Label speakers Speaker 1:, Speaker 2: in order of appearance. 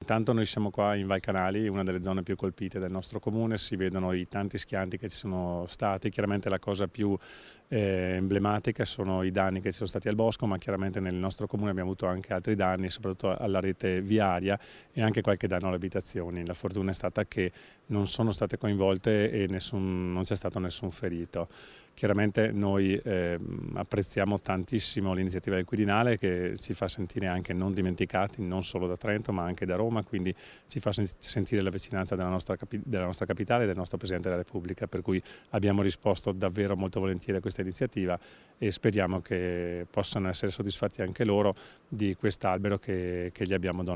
Speaker 1: intanto noi siamo qua in Val Canali, una delle zone più colpite del nostro comune, si vedono i tanti schianti che ci sono stati, chiaramente la cosa più emblematica sono i danni che ci sono stati al bosco, ma chiaramente nel nostro comune abbiamo avuto anche altri danni, soprattutto alla rete viaria e anche qualche danno alle abitazioni. La fortuna è stata che non sono state coinvolte e non c'è stato nessun ferito. Chiaramente noi apprezziamo tantissimo l'iniziativa del Quirinale che ci fa sentire anche non dimenticati, non solo da Trento ma anche da Roma, quindi ci fa sentire la vicinanza della nostra capitale e del nostro Presidente della Repubblica, per cui abbiamo risposto davvero molto volentieri a questa iniziativa e speriamo che possano essere soddisfatti anche loro di quest'albero che gli abbiamo donato.